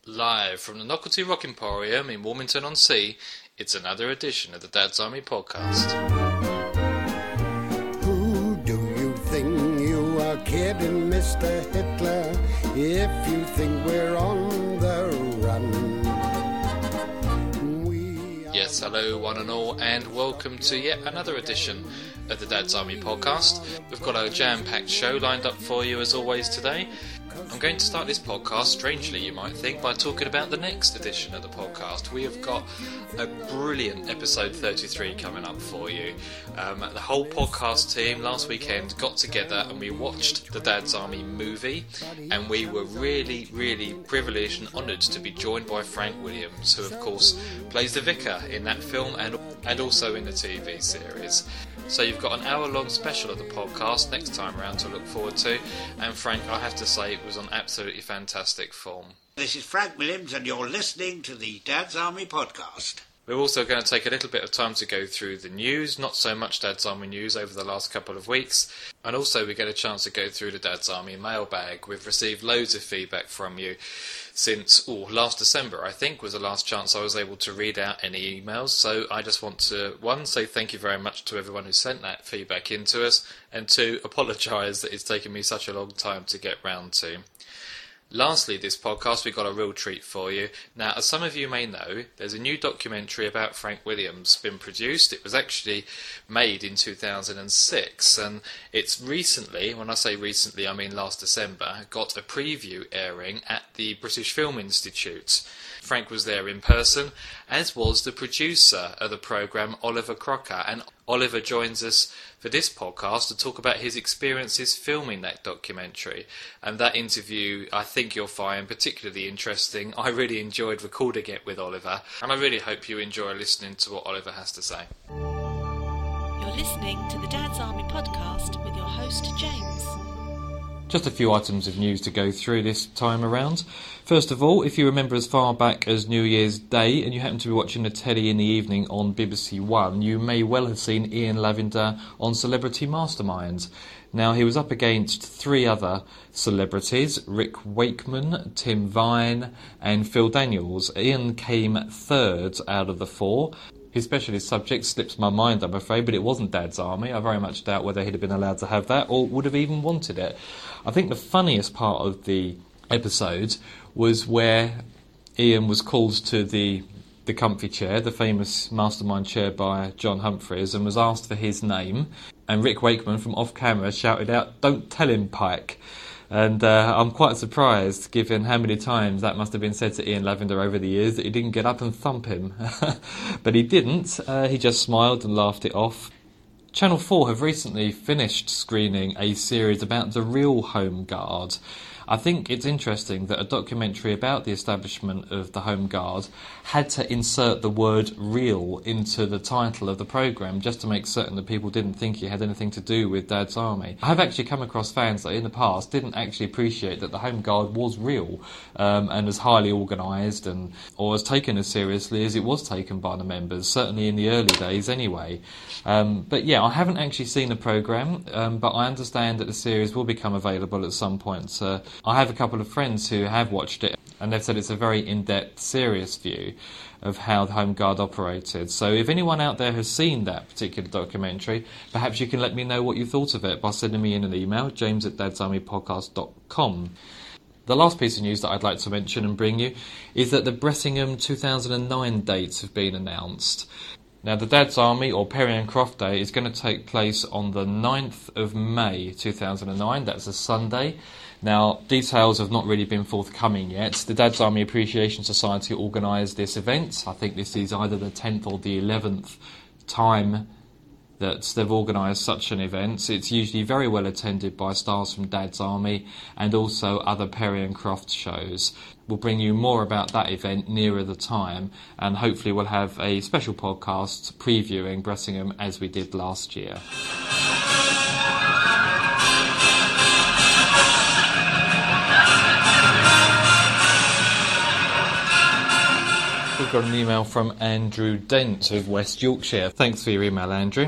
Live from the Knocklety Rock Emporium in Warmington-on-Sea, it's another edition of the Dad's Army Podcast. Who do you think you are kidding, Mr. Hitler, if you think we're on the run? Yes, hello one and all, and welcome to yet another edition of the Dad's Army Podcast. We've got a jam-packed show lined up for you as always today. I'm going to start this podcast, strangely you might think, by talking about the next edition of the podcast. We have got a brilliant episode 33 coming up for you. The whole podcast team last weekend got together and we watched the Dad's Army movie, and we were really, really privileged and honoured to be joined by Frank Williams, who of course plays the vicar in that film and also in the TV series. So you've got an hour-long special of the podcast next time around to look forward to. And Frank, I have to say, it was on absolutely fantastic form. This is Frank Williams, and you're listening to the Dad's Army Podcast. We're also going to take a little bit of time to go through the news, not so much Dad's Army news over the last couple of weeks. And also we get a chance to go through the Dad's Army mailbag. We've received loads of feedback from you since last December, I think, was the last chance I was able to read out any emails. So I just want to, one, say thank you very much to everyone who sent that feedback in to us, and two, apologise that it's taken me such a long time to get round to. Lastly, this podcast, we've got a real treat for you. Now, as some of you may know, there's a new documentary about Frank Williams been produced. It was actually made in 2006, and it's recently, when I say recently, I mean last December, got a preview airing at the British Film Institute. Frank was there in person, as was the producer of the programme, Oliver Crocker, and Oliver joins us for this podcast to talk about his experiences filming that documentary. And that interview, I think you'll find particularly interesting. I really enjoyed recording it with Oliver, and I really hope you enjoy listening to what Oliver has to say. You're listening to the Dad's Army Podcast with your host, James. Just a few items of news to go through this time around. First of all, if you remember as far back as New Year's Day and you happen to be watching the telly in the evening on BBC One, you may well have seen Ian Lavender on Celebrity Mastermind. Now, he was up against three other celebrities, Rick Wakeman, Tim Vine and Phil Daniels. Ian came third out of the four. His specialist subject slips my mind, I'm afraid, but it wasn't Dad's Army. I very much doubt whether he'd have been allowed to have that or would have even wanted it. I think the funniest part of the episode was where Ian was called to the comfy chair, the famous mastermind chair by John Humphreys, and was asked for his name. And Rick Wakeman from off camera shouted out, "Don't tell him, Pike." And I'm quite surprised, given how many times that must have been said to Ian Lavender over the years, that he didn't get up and thump him. But he didn't. He just smiled and laughed it off. Channel 4 have recently finished screening a series about the real Home Guard. I think it's interesting that a documentary about the establishment of the Home Guard had to insert the word real into the title of the programme just to make certain that people didn't think it had anything to do with Dad's Army. I have actually come across fans that in the past didn't actually appreciate that the Home Guard was real and as highly organised or as taken as seriously as it was taken by the members, certainly in the early days anyway. But yeah, I haven't actually seen the programme, but I understand that the series will become available at some point. I have a couple of friends who have watched it, and they've said it's a very in-depth, serious view of how the Home Guard operated. So if anyone out there has seen that particular documentary, perhaps you can let me know what you thought of it by sending me in an email, james@dadsarmypodcast.com. The last piece of news that I'd like to mention and bring you is that the Bressingham 2009 dates have been announced. Now, the Dad's Army, or Perry and Croft Day, is going to take place on the 9th of May 2009. That's a Sunday. Now, details have not really been forthcoming yet. The Dad's Army Appreciation Society organised this event. I think this is either the 10th or the 11th time that they've organised such an event. It's usually very well attended by stars from Dad's Army and also other Perry and Croft shows. We'll bring you more about that event nearer the time, and hopefully we'll have a special podcast previewing Bressingham as we did last year. We've got an email from Andrew Dent of West Yorkshire. Thanks for your email, Andrew.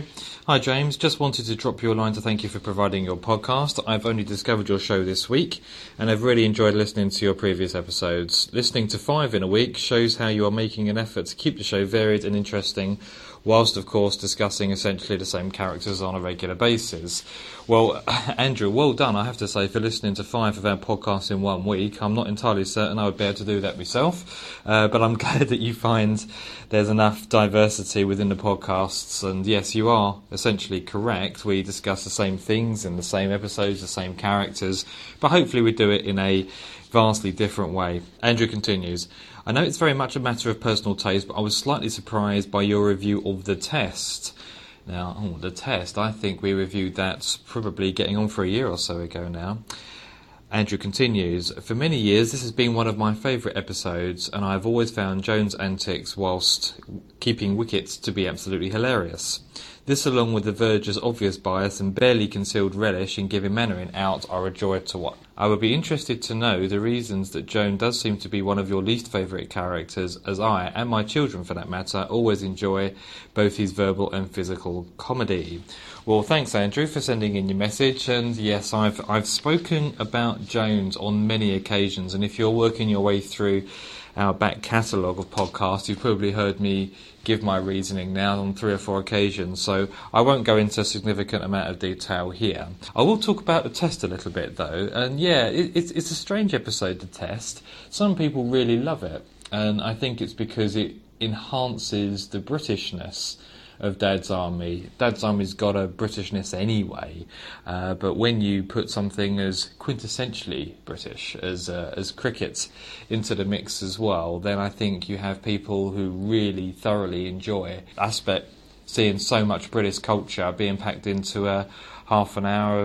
Hi James, just wanted to drop you a line to thank you for providing your podcast. I've only discovered your show this week and I've really enjoyed listening to your previous episodes. Listening to 5 in a week shows how you are making an effort to keep the show varied and interesting, whilst of course discussing essentially the same characters on a regular basis. Well, Andrew, well done, I have to say, for listening to 5 of our podcasts in 1 week. I'm not entirely certain I would be able to do that myself, but I'm glad that you find there's enough diversity within the podcasts. And yes, you are essentially correct. We discuss the same things in the same episodes, the same characters, but hopefully we do it in a vastly different way. Andrew continues, I know it's very much a matter of personal taste, but I was slightly surprised by your review of The Test. Now, The Test, I think we reviewed that probably getting on for a year or so ago now. Andrew continues, for many years this has been one of my favourite episodes, and I've always found Joan's antics whilst keeping wickets to be absolutely hilarious. This, along with the Verger's obvious bias and barely concealed relish in giving Mainwaring out, are a joy to watch. I would be interested to know the reasons that Joan does seem to be one of your least favourite characters, as I, and my children for that matter, always enjoy both his verbal and physical comedy. Well, thanks Andrew for sending in your message, and yes, I've spoken about Jones on many occasions, and if you're working your way through our back catalogue of podcasts, you've probably heard me give my reasoning now on 3 or 4 occasions, so I won't go into a significant amount of detail here. I will talk about The Test a little bit though, and yeah, it's a strange episode, The Test. Some people really love it, and I think it's because it enhances the Britishness of Dad's Army. Dad's Army's got a Britishness anyway, but when you put something as quintessentially British as cricket into the mix as well, then I think you have people who really thoroughly enjoy aspect, seeing so much British culture being packed into a half an hour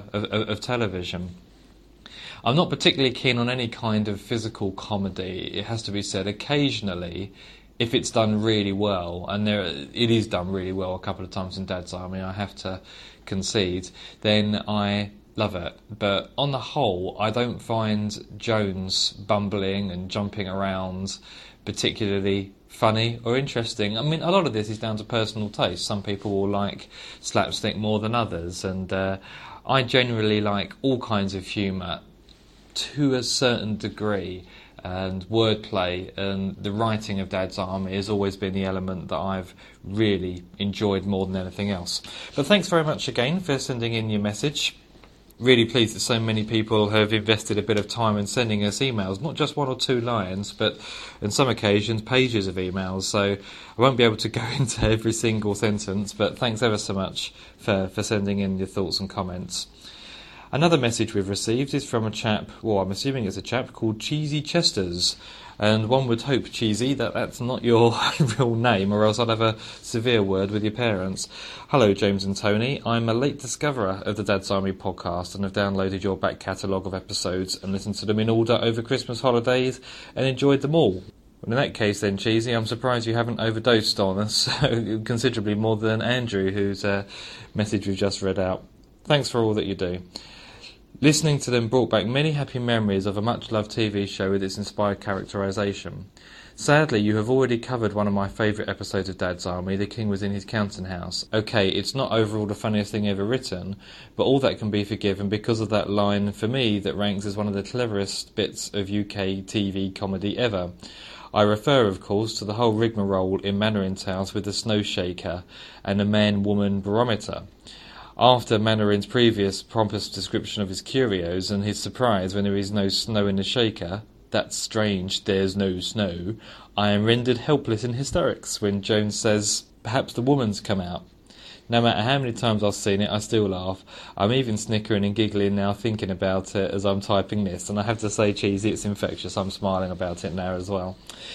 of television. I'm not particularly keen on any kind of physical comedy, it has to be said. Occasionally, if it's done really well, and it is done really well a couple of times in Dad's Army, I have to concede, then I love it. But on the whole, I don't find Jones bumbling and jumping around particularly funny or interesting. I mean, a lot of this is down to personal taste. Some people will like slapstick more than others, and I generally like all kinds of humour to a certain degree. And wordplay and the writing of Dad's Army has always been the element that I've really enjoyed more than anything else. But thanks very much again for sending in your message. Really pleased that so many people have invested a bit of time in sending us emails, not just 1 or 2 lines, but on some occasions pages of emails. So I won't be able to go into every single sentence, but thanks ever so much for sending in your thoughts and comments. Another message we've received is from a chap, well, I'm assuming it's a chap called Cheesy Chesters, and one would hope, Cheesy, that that's not your real name, or else I'd have a severe word with your parents. Hello, James and Tony. I'm a late discoverer of the Dad's Army podcast and have downloaded your back catalogue of episodes and listened to them in order over Christmas holidays and enjoyed them all. Well, in that case then, Cheesy, I'm surprised you haven't overdosed on us considerably more than Andrew, whose message we've just read out. Thanks for all that you do. Listening to them brought back many happy memories of a much-loved TV show with its inspired characterisation. Sadly, you have already covered one of my favourite episodes of Dad's Army, The King Was in His Counting House. OK, it's not overall the funniest thing ever written, but all that can be forgiven because of that line, for me, that ranks as one of the cleverest bits of UK TV comedy ever. I refer, of course, to the whole rigmarole in Mainwaring's house with the snow shaker and the man-woman barometer. After Mainwaring's previous pompous description of his curios and his surprise when there is no snow in the shaker, that's strange, there's no snow, I am rendered helpless in hysterics when Jones says, perhaps the woman's come out. No matter how many times I've seen it, I still laugh. I'm even snickering and giggling now thinking about it as I'm typing this, and I have to say, Cheesy, it's infectious. I'm smiling about it now as well.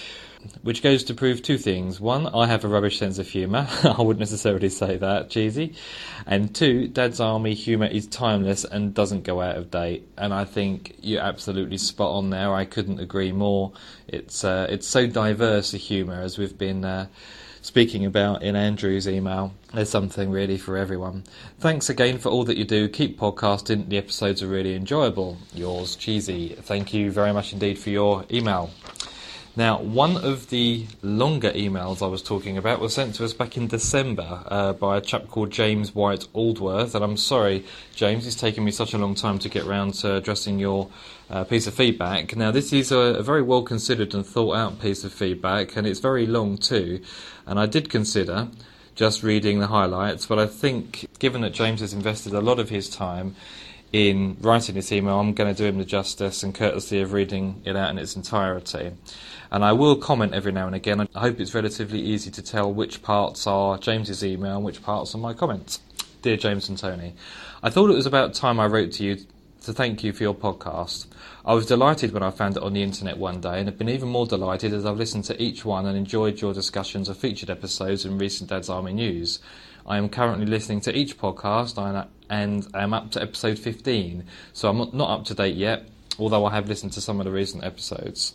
Which goes to prove 2 things. 1, I have a rubbish sense of humour. I wouldn't necessarily say that, Cheesy. And 2, Dad's Army humour is timeless and doesn't go out of date. And I think you're absolutely spot on there. I couldn't agree more. It's so diverse, the humour, as we've been speaking about in Andrew's email. There's something really for everyone. Thanks again for all that you do. Keep podcasting. The episodes are really enjoyable. Yours, Cheesy. Thank you very much indeed for your email. Now, one of the longer emails I was talking about was sent to us back in December by a chap called James White Aldworth, and I'm sorry, James, it's taken me such a long time to get round to addressing your piece of feedback. Now, this is a very well-considered and thought-out piece of feedback, and it's very long too, and I did consider just reading the highlights, but I think, given that James has invested a lot of his time in writing this email, I'm going to do him the justice and courtesy of reading it out in its entirety. And I will comment every now and again. I hope it's relatively easy to tell which parts are James's email and which parts are my comments. Dear James and Tony, I thought it was about time I wrote to you to thank you for your podcast. I was delighted when I found it on the internet one day, and have been even more delighted as I've listened to each one and enjoyed your discussions of featured episodes and recent Dad's Army news. I am currently listening to each podcast and I am up to episode 15, so I'm not up to date yet, although I have listened to some of the recent episodes.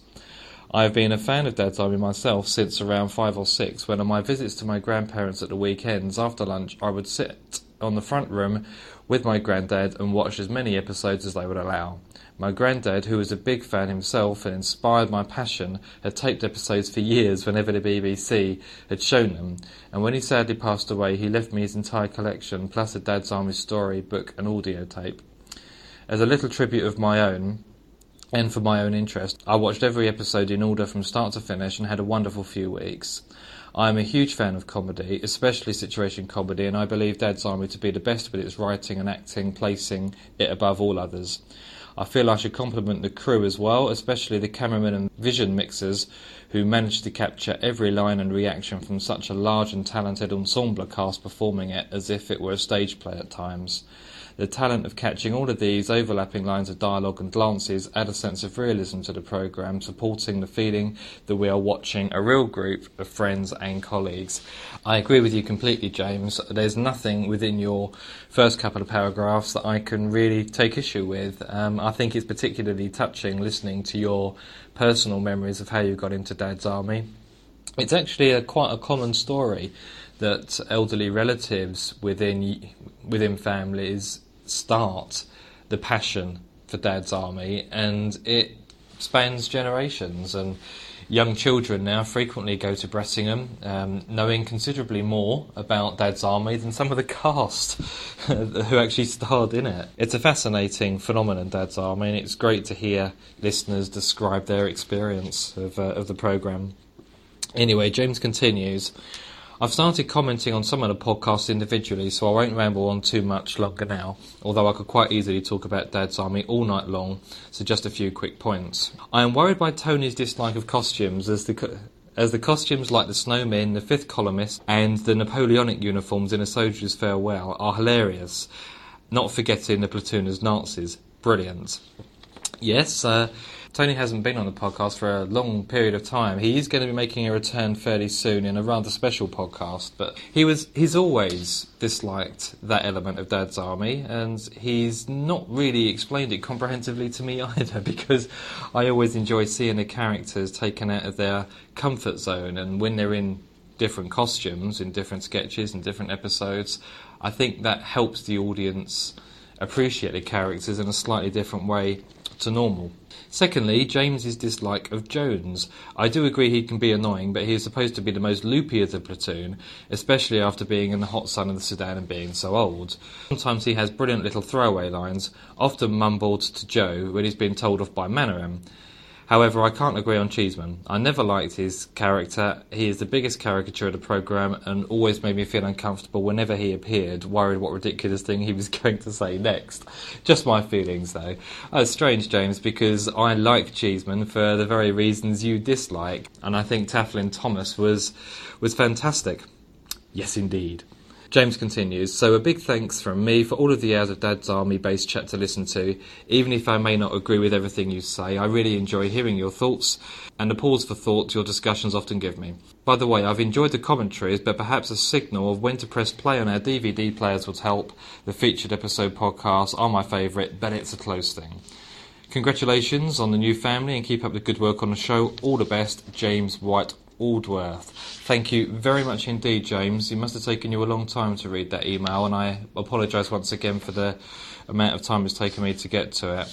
I have been a fan of Dad's Army myself since around 5 or 6, when on my visits to my grandparents at the weekends after lunch I would sit on the front room with my granddad and watch as many episodes as they would allow. My granddad, who was a big fan himself and inspired my passion, had taped episodes for years whenever the BBC had shown them, and when he sadly passed away he left me his entire collection plus a Dad's Army story, book and audio tape. As a little tribute of my own, and for my own interest, I watched every episode in order from start to finish and had a wonderful few weeks. I am a huge fan of comedy, especially situation comedy, and I believe Dad's Army to be the best with its writing and acting, placing it above all others. I feel I should compliment the crew as well, especially the cameramen and vision mixers who managed to capture every line and reaction from such a large and talented ensemble cast performing it as if it were a stage play at times. The talent of catching all of these overlapping lines of dialogue and glances add a sense of realism to the programme, supporting the feeling that we are watching a real group of friends and colleagues. I agree with you completely, James. There's nothing within your first couple of paragraphs that I can really take issue with. I think it's particularly touching listening to your personal memories of how you got into Dad's Army. It's actually quite a common story that elderly relatives within families start the passion for Dad's Army, and it spans generations, and young children now frequently go to Brettingham knowing considerably more about Dad's Army than some of the cast who actually starred in it. It's a fascinating phenomenon, Dad's Army, and it's great to hear listeners describe their experience of the programme. Anyway, James continues, I've started commenting on some of the podcasts individually, so I won't ramble on too much longer now, although I could quite easily talk about Dad's Army all night long, so just a few quick points. I am worried by Tony's dislike of costumes, as the costumes like the snowmen, the fifth columnist, and the Napoleonic uniforms in A Soldier's Farewell are hilarious, not forgetting the platoon as Nazis. Brilliant. Yes, Tony hasn't been on the podcast for a long period of time. He is going to be making a return fairly soon in a rather special podcast, but he's always disliked that element of Dad's Army, and he's not really explained it comprehensively to me either, because I always enjoy seeing the characters taken out of their comfort zone, and when they're in different costumes, in different sketches, in different episodes, I think that helps the audience appreciate the characters in a slightly different way to normal. Secondly, James's dislike of Jones. I do agree he can be annoying, but he is supposed to be the most loopy of the platoon, especially after being in the hot sun of the Sudan and being so old. Sometimes he has brilliant little throwaway lines, often mumbled to Joe when he's been told off by Mannering. However, I can't agree on Cheeseman. I never liked his character. He is the biggest caricature of the programme and always made me feel uncomfortable whenever he appeared, worried what ridiculous thing he was going to say next. Just my feelings, though. It's strange, James, because I like Cheeseman for the very reasons you dislike, and I think Tafflin Thomas was fantastic. Yes, indeed. James continues, so a big thanks from me for all of the hours of Dad's Army-based chat to listen to. Even if I may not agree with everything you say, I really enjoy hearing your thoughts and the pause for thought your discussions often give me. By the way, I've enjoyed the commentaries, but perhaps a signal of when to press play on our DVD players would help. The featured episode podcasts are my favourite, but it's a close thing. Congratulations on the new family and keep up the good work on the show. All the best, James White Aldworth. Thank you very much indeed, James. It must have taken you a long time to read that email, and I apologise once again for the amount of time it's taken me to get to it.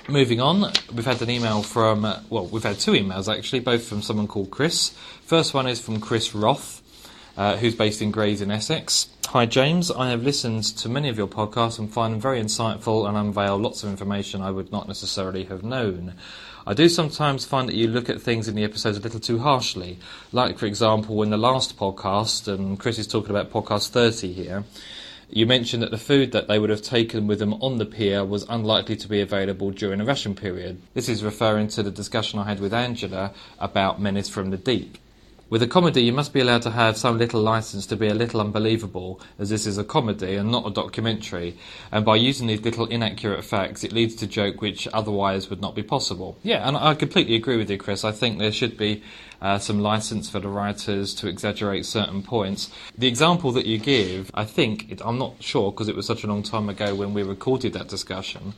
Moving on, we've had an email from, we've had two emails actually, both from someone called Chris. First one is from Chris Roth, who's based in Grays in Essex. Hi James, I have listened to many of your podcasts and find them very insightful and unveil lots of information I would not necessarily have known. I do sometimes find that you look at things in the episodes a little too harshly. Like, for example, in the last podcast, and Chris is talking about podcast 30 here, you mentioned that the food that they would have taken with them on the pier was unlikely to be available during a ration period. This is referring to the discussion I had with Angela about Menace from the Deep. With a comedy, you must be allowed to have some little licence to be a little unbelievable, as this is a comedy and not a documentary, and by using these little inaccurate facts, it leads to joke which otherwise would not be possible. Yeah, and I completely agree with you, Chris. I think there should be some licence for the writers to exaggerate certain points. The example that you give, I think, I'm not sure, because it was such a long time ago when we recorded that discussion,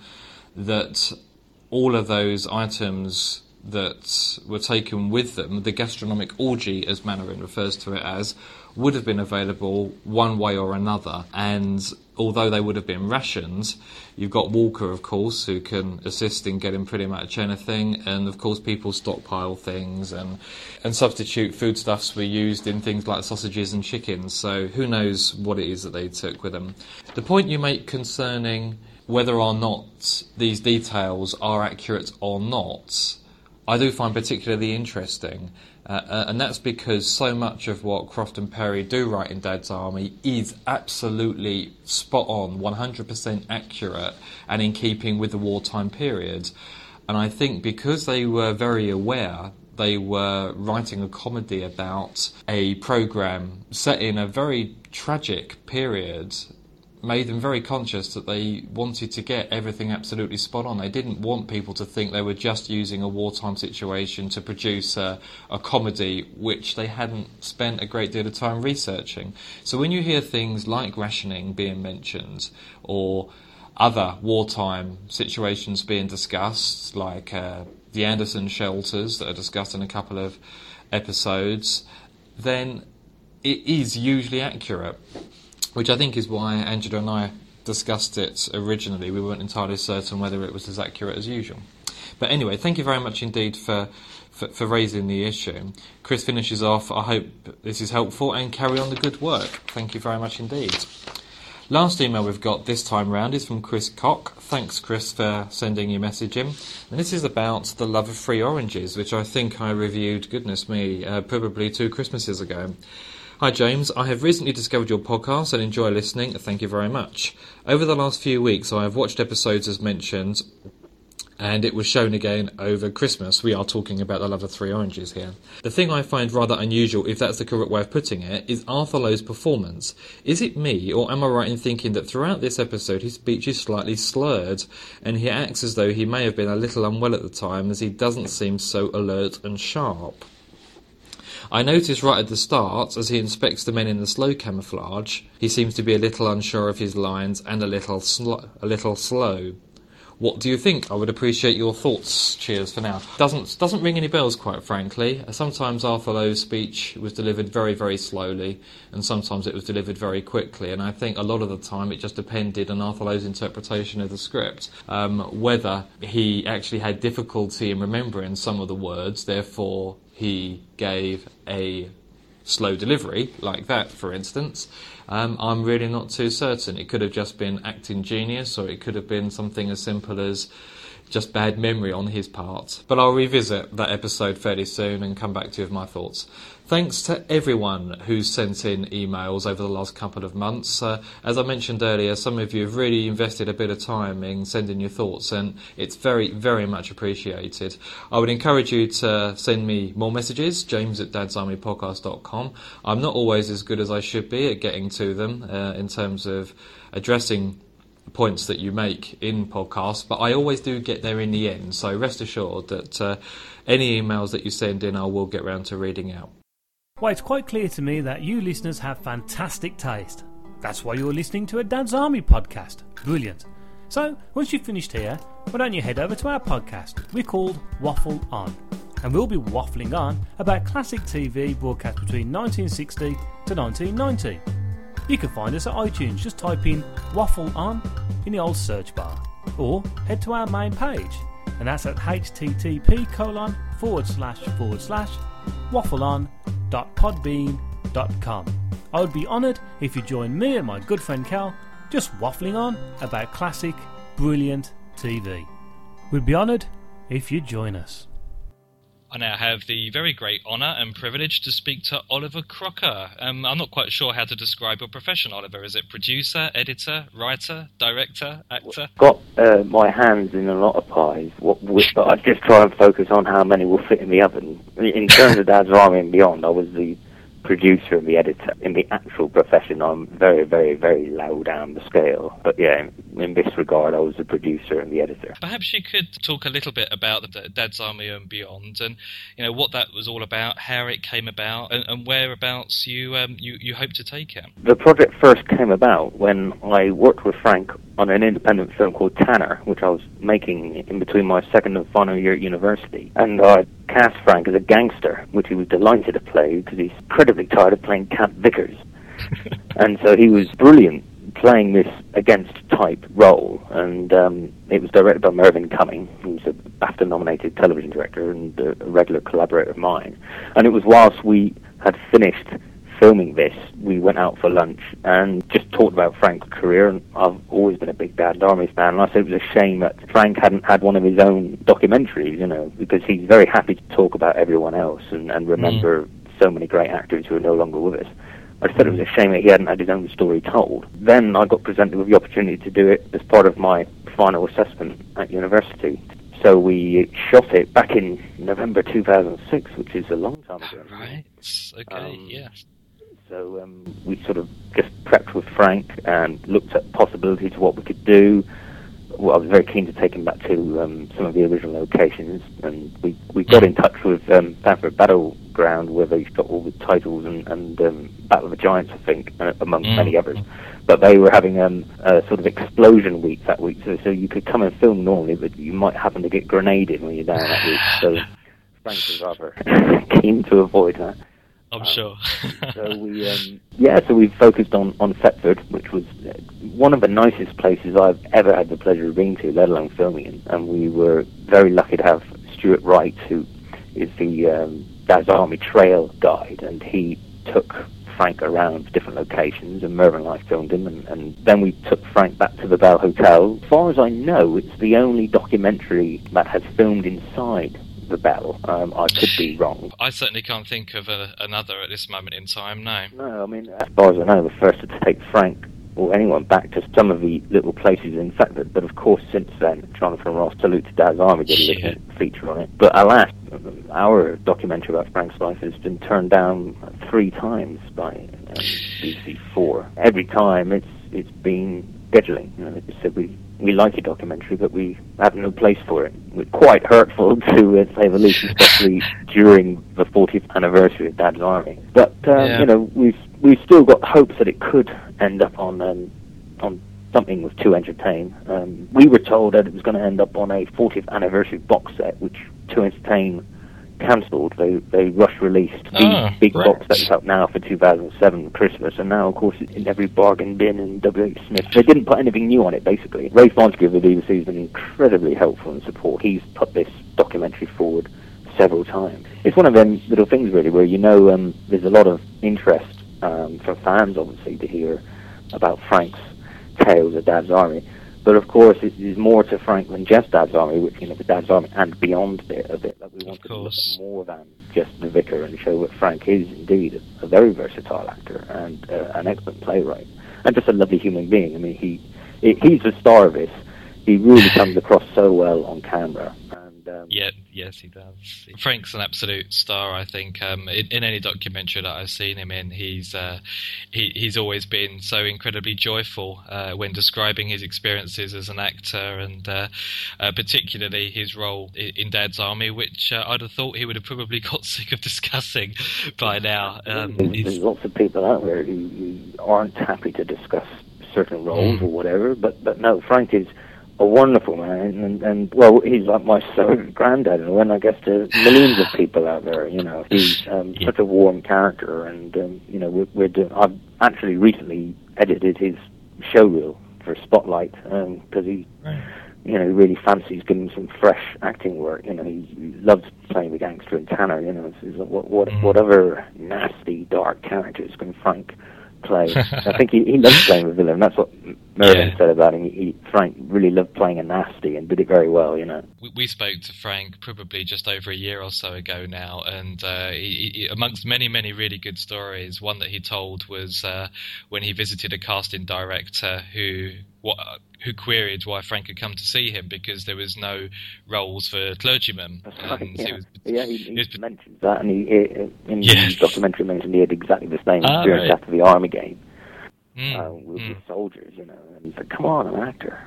that all of those items that were taken with them, the gastronomic orgy, as Mandarin refers to it as, would have been available one way or another. And although they would have been rations, you've got Walker, of course, who can assist in getting pretty much anything. And, of course, people stockpile things and substitute foodstuffs were used in things like sausages and chickens. So who knows what it is that they took with them. The point you make concerning whether or not these details are accurate or not, I do find particularly interesting, and that's because so much of what Croft and Perry do write in Dad's Army is absolutely spot on, 100% accurate, and in keeping with the wartime period. And I think because they were very aware they were writing a comedy about a programme set in a very tragic period, made them very conscious that they wanted to get everything absolutely spot on. They didn't want people to think they were just using a wartime situation to produce a comedy which they hadn't spent a great deal of time researching. So when you hear things like rationing being mentioned, or other wartime situations being discussed, like the Anderson shelters that are discussed in a couple of episodes, then it is usually accurate. Which I think is why Angela and I discussed it originally. We weren't entirely certain whether it was as accurate as usual. But anyway, thank you very much indeed for raising the issue. Chris finishes off, I hope this is helpful, and carry on the good work. Thank you very much indeed. Last email we've got this time round is from Chris Cock. Thanks, Chris, for sending your message in. And this is about The Love of Free Oranges, which I think I reviewed, goodness me, probably 2 Christmases ago. Hi James, I have recently discovered your podcast and enjoy listening. Thank you very much. Over the last few weeks I have watched episodes as mentioned, and it was shown again over Christmas. We are talking about The Love of Three Oranges here. The thing I find rather unusual, if that's the correct way of putting it, is Arthur Lowe's performance. Is it me, or am I right in thinking that throughout this episode his speech is slightly slurred, and he acts as though he may have been a little unwell at the time, as he doesn't seem so alert and sharp? I notice right at the start, as he inspects the men in the slow camouflage, he seems to be a little unsure of his lines and a little slow. What do you think? I would appreciate your thoughts. Cheers for now. Doesn't ring any bells, quite frankly. Sometimes Arthur Lowe's speech was delivered very, very slowly, and sometimes it was delivered very quickly, and I think a lot of the time it just depended on Arthur Lowe's interpretation of the script, whether he actually had difficulty in remembering some of the words, therefore he gave a slow delivery, like that, for instance. I'm really not too certain. It could have just been acting genius, or it could have been something as simple as just bad memory on his part. But I'll revisit that episode fairly soon and come back to you with my thoughts. Thanks to everyone who's sent in emails over the last couple of months. As I mentioned earlier, some of you have really invested a bit of time in sending your thoughts, and it's very, very much appreciated. I would encourage you to send me more messages, james@dadsarmypodcast.com. I'm not always as good as I should be at getting to them in terms of addressing points that you make in podcasts, but I always do get there in the end, so rest assured that any emails that you send in I will get round to reading out. Well, it's quite clear to me that you listeners have fantastic taste. That's why you're listening to a Dad's Army podcast. Brilliant. So, once you've finished here, why don't you head over to our podcast? We're called Waffle On, and we'll be waffling on about classic TV broadcast between 1960 to 1990. You can find us at iTunes. Just type in Waffle On in the old search bar, or head to our main page. and that's at http://waffleon.podbean.com. I would be honoured if you join me and my good friend Cal just waffling on about classic, brilliant TV. We'd be honoured if you join us. I now have the very great honour and privilege to speak to Oliver Crocker. I'm not quite sure how to describe your profession, Oliver. Is it producer, editor, writer, director, actor? Got my hands in a lot of pies, but I just try and focus on how many will fit in the oven. In terms of Dad's Army and Beyond, I was the producer and the editor. In the actual profession, I'm very, very, very low down the scale. But yeah, in this regard, I was the producer and the editor. Perhaps you could talk a little bit about the Dad's Army and Beyond, and what that was all about, how it came about, and whereabouts you hope to take it. The project first came about when I worked with Frank on an independent film called Tanner, which I was making in between my second and final year at university. And I cast Frank as a gangster, which he was delighted to play because he's incredibly tired of playing Camp Vickers. And so he was brilliant playing this against-type role. And it was directed by Mervyn Cumming, who's a BAFTA-nominated television director and a regular collaborator of mine. And it was whilst we had finished filming this, we went out for lunch and just talked about Frank's career, and I've always been a big Dad's Army fan, and I said it was a shame that Frank hadn't had one of his own documentaries, because he's very happy to talk about everyone else and remember so many great actors who are no longer with us. I said it was a shame that he hadn't had his own story told. Then I got presented with the opportunity to do it as part of my final assessment at university. So we shot it back in November 2006, which is a long time ago. Right. Okay, yeah. So we sort of just prepped with Frank and looked at possibilities of what we could do. Well, I was very keen to take him back to some of the original locations, and we got in touch with Bamford Battleground, where they shot all the titles, and Battle of the Giants, I think, amongst many others. But they were having a sort of explosion week that week, so you could come and film normally, but you might happen to get grenaded when you're down that week. So Frank was rather keen to avoid that. I'm sure. So we focused on Thetford, which was one of the nicest places I've ever had the pleasure of being to, let alone filming in. And we were very lucky to have Stuart Wright, who is the Dad's Army trail guide, and he took Frank around different locations, and Mervyn and I filmed him, and then we took Frank back to the Bell Hotel. As far as I know, it's the only documentary that has filmed inside the Bell. I could be wrong. I certainly can't think of another at this moment in time, no. No, I mean, as far as I know, the first to take Frank or anyone back to some of the little places in Thetford, but of course since then, Jonathan Ross, Salute to Dad's Army, did a little feature on it. But alas, our documentary about Frank's life has been turned down 3 times by BBC4. Every time it's been scheduling. They just said, we like your documentary, but we have no place for it. It's quite hurtful, to say the least, especially during the 40th anniversary of Dad's Army. But we've still got hopes that it could end up on something with 2 Entertain. We were told that it was going to end up on a 40th anniversary box set, which 2 Entertain cancelled. They rush-released the big box that's up now for 2007 Christmas, and now, of course, it's in every bargain bin in W.H. Smith. They didn't put anything new on it, basically. Ray Fonsky of the BBC has been incredibly helpful in support. He's put this documentary forward several times. It's one of them little things, really, where there's a lot of interest from fans, obviously, to hear about Frank's tales of Dad's Army. But of course, it is more to Frank than just Dad's Army, which, the Dad's Army and Beyond bit of it. That we wanted to look at more than just the vicar and show that Frank is indeed a very versatile actor and an excellent playwright and just a lovely human being. I mean, he's the star of this. He really comes across so well on camera. Yes, he does. Frank's an absolute star, I think. In any documentary that I've seen him in, he's always been so incredibly joyful when describing his experiences as an actor, and particularly his role in Dad's Army, which I'd have thought he would have probably got sick of discussing by now. There's lots of people out there who aren't happy to discuss certain roles or whatever, but no, Frank is a wonderful man, and well, he's like my surrogate granddad, and when I guess to millions of people out there, he's such a warm character, and I've actually recently edited his showreel for Spotlight, because he you know, he really fancies giving him some fresh acting work. You know, he loves playing the gangster in Tanner. You know, it's whatever nasty, dark characters can Frank play. I think he loves playing the villain. That's what Mervyn said about him. Frank really loved playing a nasty and did it very well, you know. We spoke to Frank probably just over a year or so ago now, and he, amongst many, many really good stories, one that he told was when he visited a casting director who queried why Frank had come to see him because there was no roles for clergymen. He mentioned that, and in the documentary mentioned he had exactly the same experience after the Army game with soldiers, you know. And he said, "Come on, I'm an actor."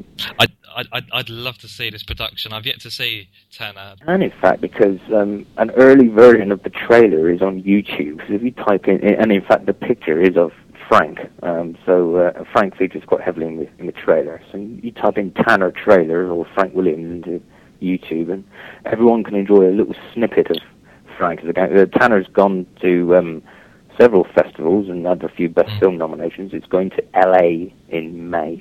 I'd love to see this production. I've yet to see Tanner. And in fact, because an early version of the trailer is on YouTube, so if you type in, and in fact the picture is of Frank, so Frank features quite heavily in the trailer. So you type in Tanner trailer or Frank Williams into YouTube, and everyone can enjoy a little snippet of Frank. Tanner's gone to several festivals and had a few Best Film nominations. It's going to LA in May.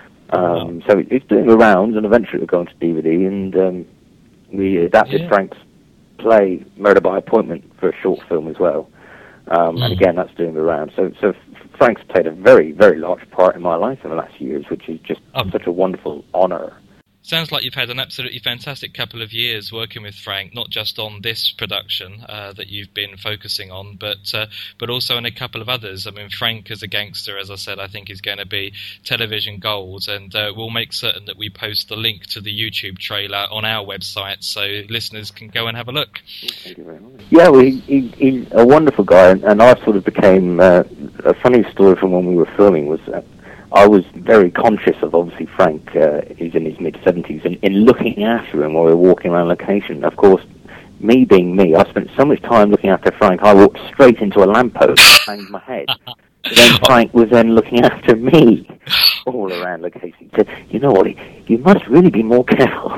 So it's doing the rounds, and eventually it'll go on to DVD, and we adapted Frank's play Murder by Appointment for a short film as well. And again, that's doing the rounds. So Frank's played a very, very large part in my life in the last years, which is just such a wonderful honour. Sounds like you've had an absolutely fantastic couple of years working with Frank, not just on this production that you've been focusing on, but also in a couple of others. I mean, Frank as a gangster, as I said, I think is going to be television gold, and we'll make certain that we post the link to the YouTube trailer on our website so listeners can go and have a look. Thank you very much. Yeah, well, he's a wonderful guy, and I sort of became a funny story from when we were filming was I was very conscious of, obviously, Frank is in his mid-70s, and in looking after him while we were walking around location. Of course, me being me, I spent so much time looking after Frank, I walked straight into a lamppost and banged my head. So then Frank was then looking after me all around location. He said, "You know, Ollie, you must really be more careful."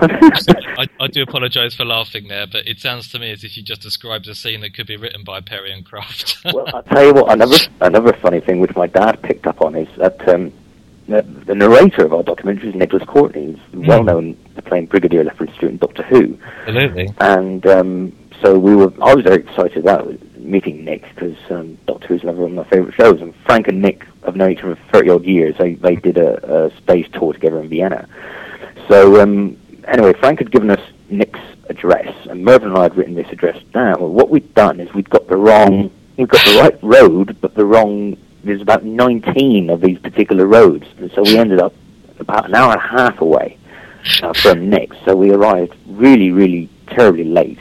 I do apologise for laughing there, but it sounds to me as if you just described a scene that could be written by Perry and Croft. Well, I'll tell you what, another funny thing which my dad picked up on is that the narrator of our documentary is Nicholas Courtney. He's well known for playing Brigadier Lethbridge Stewart in Doctor Who. Absolutely. And so I was very excited about meeting Nick because Doctor Who's another one of my favourite shows. And Frank and Nick have known each other for 30 odd years. They did a space tour together in Vienna. So anyway, Frank had given us Nick's address, and Mervyn and I had written this address down. Well, what we'd done is we'd got the right road, but there's about 19 of these particular roads, and so we ended up about an hour and a half away from Nick. So we arrived really, really terribly late,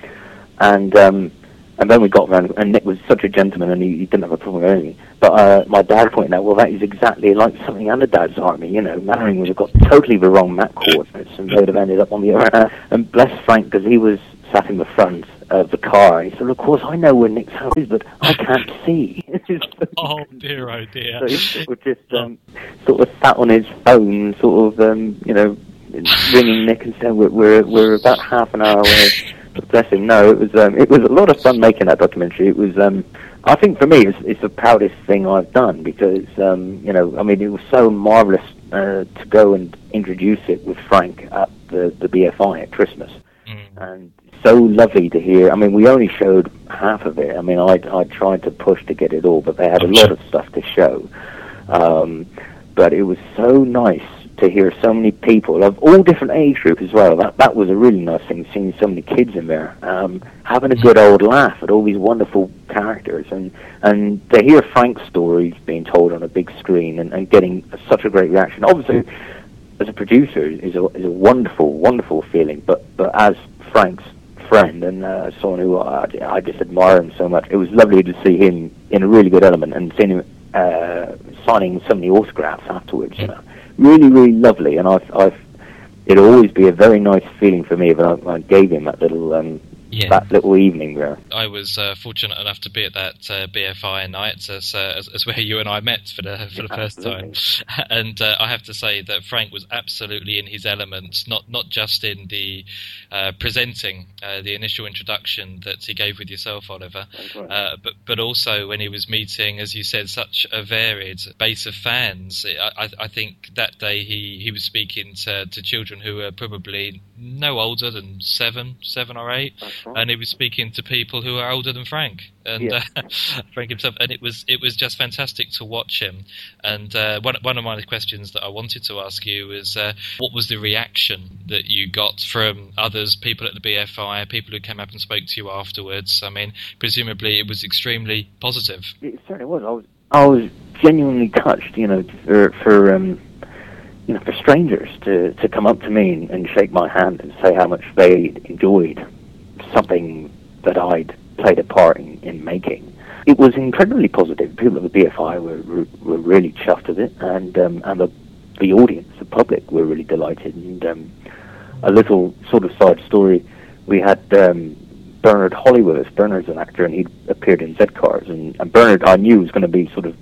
and then we got around, and Nick was such a gentleman, and he didn't have a problem with anything. But my dad pointed out, well, that is exactly like something under Dad's army. You know, Mannering would have got totally the wrong map coordinates, and they would have ended up on the other hand. And bless Frank, because he was sat in the front of the car. He said, "Of course, I know where Nick's house is, but I can't see." Oh dear, oh dear. So he was just sort of sat on his phone, sort of, ringing Nick and saying, "We're about half an hour away." But bless him, no, it was a lot of fun making that documentary. It was, I think for me, it's the proudest thing I've done because, it was so marvellous to go and introduce it with Frank at the BFI at Christmas. And so lovely to hear. I mean, we only showed half of it. I mean, I tried to push to get it all, but they had a lot of stuff to show. But it was so nice to hear so many people of all different age groups as well. That was a really nice thing, seeing so many kids in there, having a good old laugh at all these wonderful characters, and to hear Frank's stories being told on a big screen and getting such a great reaction. Obviously, as a producer, is a wonderful, wonderful feeling, but as Frank's friend and someone who I just admire him so much, it was lovely to see him in a really good element and seeing him signing so many autographs afterwards. You know, really, really lovely. And it'll always be a very nice feeling for me if I gave him that little that little evening there. I was fortunate enough to be at that BFI night as where you and I met for the first time, and I have to say that Frank was absolutely in his element, not just in the presenting the initial introduction that he gave with yourself, Oliver, but also when he was meeting, as you said, such a varied base of fans. I think that day he was speaking to children who were probably no older than 7 or 8, and he was speaking to people who are older than Frank and Frank himself, and it was just fantastic to watch him. And one of my questions that I wanted to ask you was what was the reaction that you got from others, people at the BFI, people who came up and spoke to you afterwards? I mean, presumably it was extremely positive. It certainly was. I was genuinely touched, for strangers to come up to me and shake my hand and say how much they enjoyed something that I'd played a part in making. It was incredibly positive. People at the BFI were really chuffed with it, and the audience, the public, were really delighted. And a little sort of side story, we had Bernard Holly with us. Bernard's an actor, and he'd appeared in Z-Cars, and Bernard I knew was going to be sort of,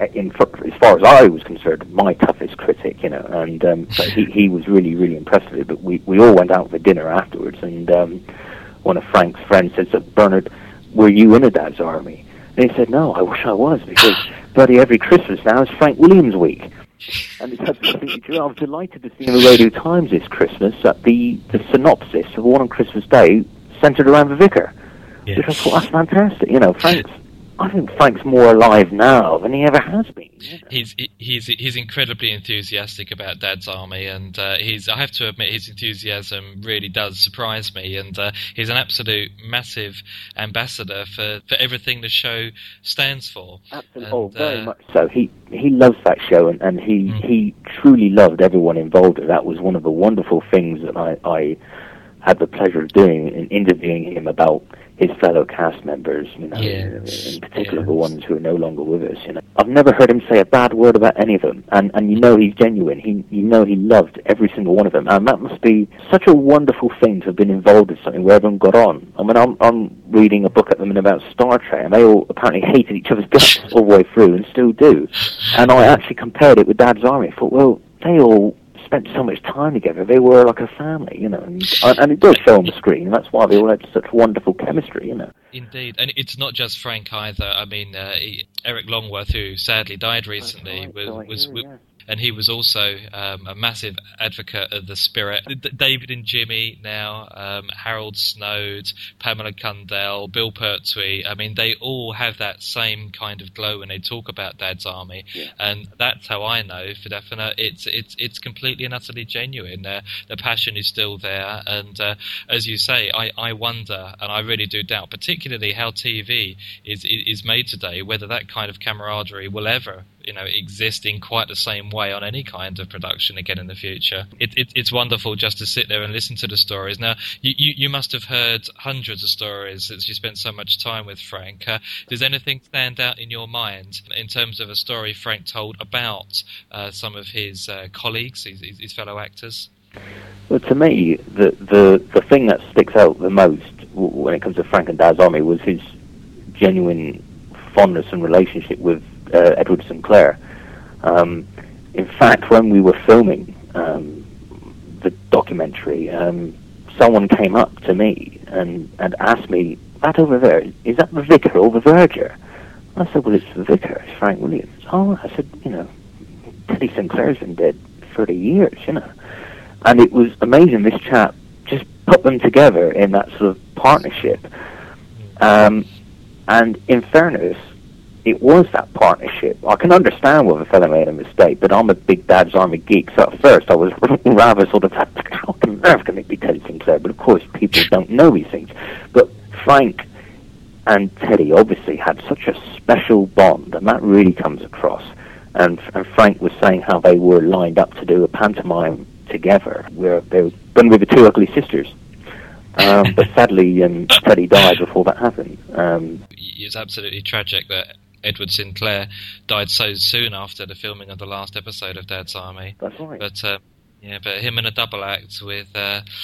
as far as I was concerned, my toughest critic, and so he was really, really impressed with it. But we all went out for dinner afterwards, and one of Frank's friends said, "So Bernard, were you in A Dad's Army?" And he said, "No, I wish I was, because bloody every Christmas now is Frank Williams week." And it's absolutely true. I was delighted to see in the Radio Times this Christmas that the synopsis of One on Christmas Day centred around the vicar. Yes. Which I thought, that's fantastic. I think Frank's more alive now than he ever has been. He's incredibly enthusiastic about Dad's Army, and I have to admit his enthusiasm really does surprise me, and he's an absolute massive ambassador for everything the show stands for. Absolutely, very much so. He loves that show, and he truly loved everyone involved. That was one of the wonderful things that I had the pleasure of doing, in interviewing him about his fellow cast members, in particular the ones who are no longer with us. I've never heard him say a bad word about any of them, and he's genuine. He loved every single one of them, and that must be such a wonderful thing to have been involved in something where everyone got on. I mean, I'm reading a book at the minute about Star Trek, and they all apparently hated each other's guts all the way through, and still do. And I actually compared it with Dad's Army. I thought, well, they all spent so much time together. They were like a family, and it does show on the screen. And that's why they all had such wonderful chemistry, Indeed, and it's not just Frank either. I mean, Eric Longworth, who sadly died recently, and he was also a massive advocate of the spirit. David and Jimmy now, Harold Snowd, Pamela Cundell, Bill Pertwee, I mean, they all have that same kind of glow when they talk about Dad's Army, and that's how I know for definite it's completely and utterly genuine. The passion is still there, and as you say, I wonder, and I really do doubt, particularly how TV is made today, whether that kind of camaraderie will ever exist in quite the same way on any kind of production again in the future. It's wonderful just to sit there and listen to the stories. Now, you must have heard hundreds of stories since you spent so much time with Frank. Does anything stand out in your mind in terms of a story Frank told about some of his colleagues, his fellow actors? Well, to me, the thing that sticks out the most when it comes to Frank and Dad's Army was his genuine fondness and relationship with Edward Sinclair. In fact, when we were filming the documentary, someone came up to me and asked me, "That over there, is that the vicar or the verger?" I said, "Well, it's the vicar, it's Frank Williams." "Oh," I said, Teddy Sinclair's been dead 30 years, And it was amazing, this chap just put them together in that sort of partnership. And in fairness, it was that partnership. I can understand whether a fellow made a mistake, but I'm a big Dad's Army geek, so at first I was rather sort of, how on earth can it be Teddy Sinclair? But of course, people don't know these things. But Frank and Teddy obviously had such a special bond, and that really comes across. And Frank was saying how they were lined up to do a pantomime together, where they were going with the Two Ugly Sisters. But sadly, Teddy died before that happened. It's absolutely tragic that Edward Sinclair died so soon after the filming of the last episode of Dad's Army. That's right. But but him in a double act with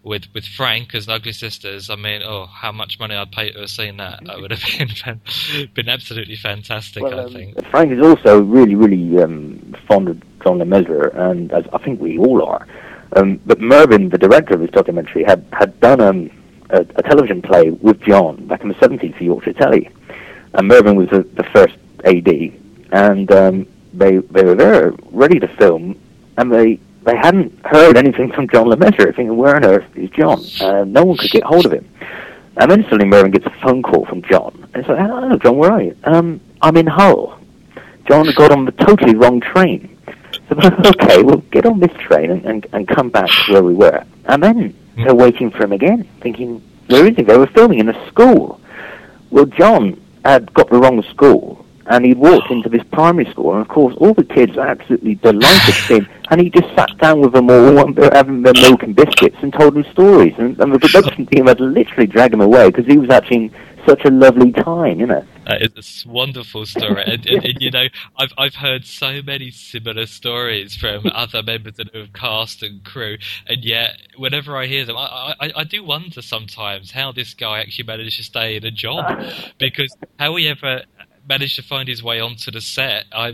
with Frank as Ugly Sisters, I mean, how much money I'd pay to have seen that. That would have been absolutely fantastic, I think. Frank is also really, really fond of John Le Mesurier, and as I think we all are. But Mervyn, the director of this documentary, had done a television play with John back in the 70s for Yorkshire Telly. And Mervyn was the first AD, and they were there ready to film, and they hadn't heard anything from John Le Mesurier, thinking, where on earth is John? No one could get hold of him. And then suddenly Mervyn gets a phone call from John, and it's like, hello, John, where are you? I'm in Hull. John got on the totally wrong train. So, okay, well, get on this train and come back to where we were. And then they're waiting for him again, thinking, where is he? They were filming in a school. Well, John had got the wrong school, and he'd walked into this primary school, and of course all the kids were absolutely delighted to see him, and he just sat down with them all, having their milk and biscuits, and told them stories, and the production team had literally dragged him away, because he was having such a lovely time, you know. It's a wonderful story, and you know, I've heard so many similar stories from other members of the cast and crew, and yet whenever I hear them, I do wonder sometimes how this guy actually managed to stay in a job, because how he ever managed to find his way onto the set, I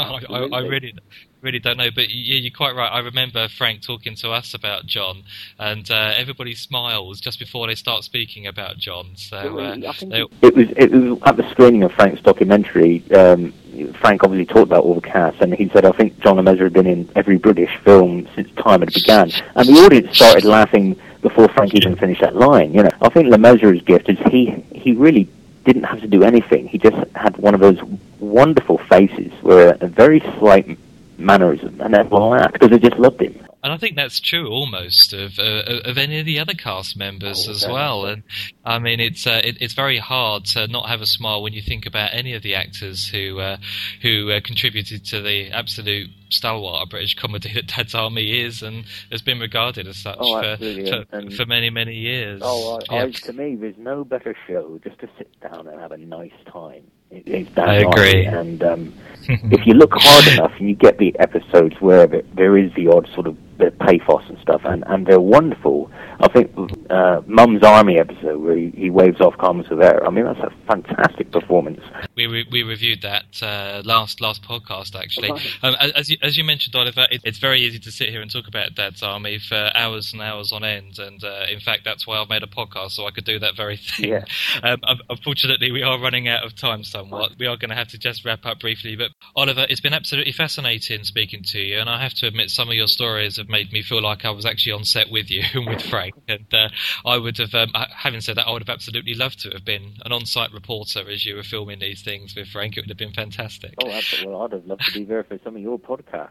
really don't know. But yeah, you're quite right. I remember Frank talking to us about John, and everybody smiles just before they start speaking about John. So it was at the screening of Frank's documentary. Frank obviously talked about all the cast, and he said, I think John Le Mesurier had been in every British film since time had began. And the audience started laughing before Frank even finished that line. You know, I think Le Mesurier's gift is he really didn't have to do anything. He just had one of those wonderful faces where a very slight mannerism, and everyone laughed because they just loved him. And I think that's true almost of any of the other cast members as well. And I mean, it's very hard to not have a smile when you think about any of the actors who contributed to the absolute stalwart of British comedy that Dad's Army is, and has been regarded as such for many, many years. To me, there's no better show just to sit down and have a nice time. It's Dad's I agree. Army. And if you look hard enough, and you get the episodes where there is the odd sort of bit of pathos and stuff, and they're wonderful. I think Mum's Army episode where he waves off Carmen Severa, I mean, that's a fantastic performance. We reviewed that last podcast, actually. As you mentioned, Oliver, it's very easy to sit here and talk about Dad's Army for hours and hours on end, and in fact, that's why I've made a podcast, so I could do that very thing. Yeah. Unfortunately, we are running out of time somewhat. We are going to have to just wrap up briefly, but Oliver, it's been absolutely fascinating speaking to you, and I have to admit some of your stories have made me feel like I was actually on set with you and with Frank, and I would have, having said that, I would have absolutely loved to have been an on-site reporter as you were filming these things with Frank. It would have been fantastic. Oh, absolutely. Well, I'd have loved to be there for some of your podcasts.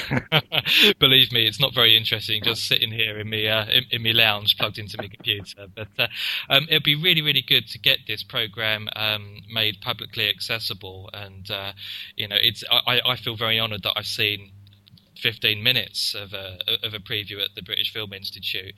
Believe me, it's not very interesting just sitting here in me lounge plugged into my computer, but it'd be really, really good to get this program made publicly accessible, and you know, I feel very honoured that I've seen 15 minutes of a preview at the British Film Institute.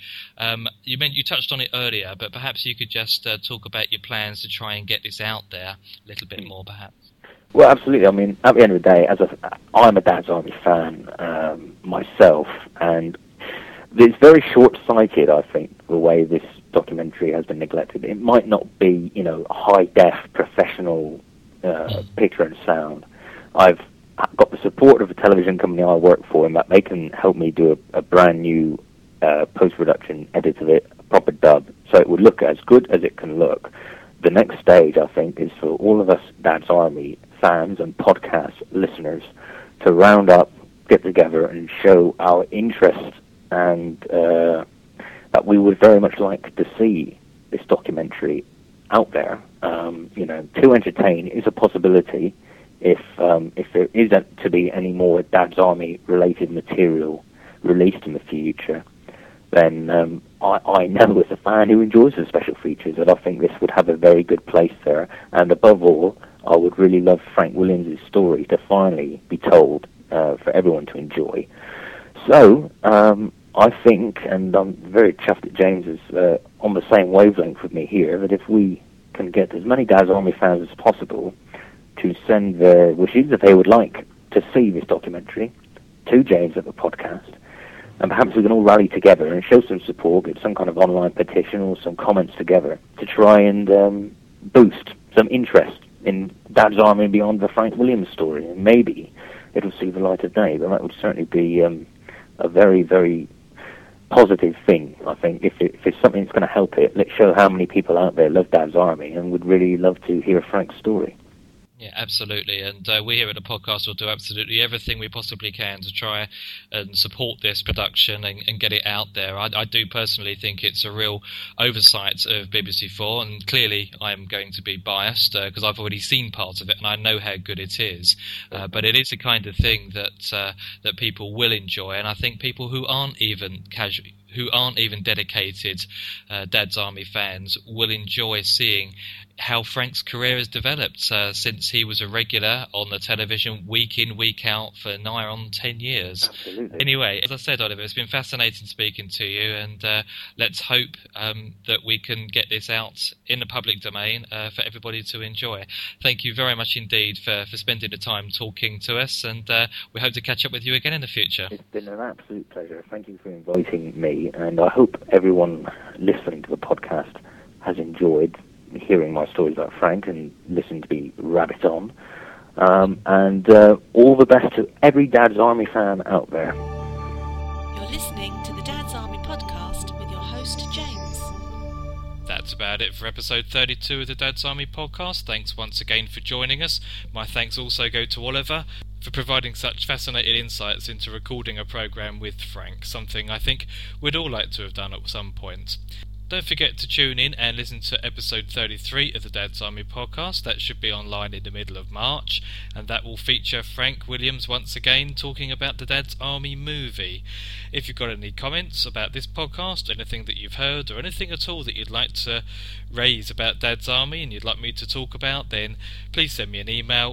You touched on it earlier, but perhaps you could just talk about your plans to try and get this out there a little bit more, perhaps. Well, absolutely. I mean, at the end of the day, I'm a Dad's Army fan myself, and it's very short-sighted, I think, the way this documentary has been neglected. It might not be, you know, high-def, professional picture and sound. I've got the support of a television company I work for, in that they can help me do a brand new post-production edit of it, a proper dub, so it would look as good as it can look. The next stage, I think, is for all of us Dad's Army fans and podcast listeners to round up, get together, and show our interest, and that we would very much like to see this documentary out there. You know, to entertain is a possibility. If there isn't to be any more Dad's Army related material released in the future, then I know as a fan who enjoys the special features that I think this would have a very good place there. And above all, I would really love Frank Williams' story to finally be told for everyone to enjoy. So I think, and I'm very chuffed that James is on the same wavelength with me here, that if we can get as many Dad's Army fans as possible to send their wishes, if they would like to see this documentary, to James at the podcast, And perhaps we can all rally together and show some support, get some kind of online petition or some comments together to try and boost some interest in Dad's Army beyond the Frank Williams story. And maybe it'll see the light of day, but that would certainly be a very, very positive thing, I think. If it's something that's going to help it, let's show how many people out there love Dad's Army and would really love to hear Frank's story. Yeah, absolutely. And we here at the podcast will do absolutely everything we possibly can to try and support this production and get it out there. I do personally think it's a real oversight of BBC4, and clearly I'm going to be biased because I've already seen parts of it and I know how good it is. But it is the kind of thing that people will enjoy, and I think people who aren't even dedicated Dad's Army fans will enjoy seeing how Frank's career has developed since he was a regular on the television week in, week out for nigh on 10 years. Absolutely. Anyway, as I said, Oliver, it's been fascinating speaking to you, and let's hope that we can get this out in the public domain for everybody to enjoy. Thank you very much indeed for spending the time talking to us, and we hope to catch up with you again in the future. It's been an absolute pleasure. Thank you for inviting me, and I hope everyone listening to the podcast has enjoyed hearing my stories about Frank and listening to me rabbit on. And all the best to every Dad's Army fan out there. You're listening to the Dad's Army podcast with your host, James. That's about it for episode 32 of the Dad's Army podcast. Thanks once again for joining us. My thanks also go to Oliver for providing such fascinating insights into recording a programme with Frank, something I think we'd all like to have done at some point. Don't forget to tune in and listen to episode 33 of the Dad's Army podcast. That should be online in the middle of March, and that will feature Frank Williams once again talking about the Dad's Army movie. If you've got any comments about this podcast, anything that you've heard, or anything at all that you'd like to raise about Dad's Army and you'd like me to talk about, then please send me an email,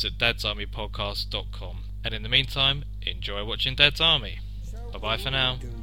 james@dadsarmypodcast.com. And in the meantime, enjoy watching Dad's Army. Bye-bye for now.